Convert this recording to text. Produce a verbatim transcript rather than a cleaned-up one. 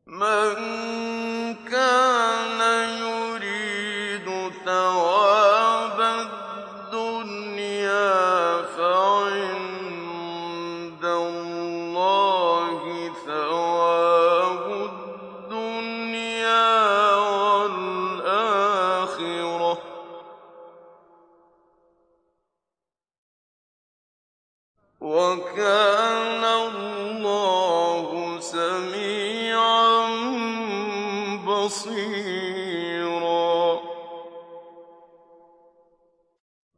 مَن كَانَ يُرِيدُ ثَوَابَ الدُّنْيَا فَعِندَ اللَّهِ ثَوَابُ الدُّنْيَا وَالْآخِرَةِ ۚ وَكَانَ اللَّهُ سَمِيعًا بَصِيرًا.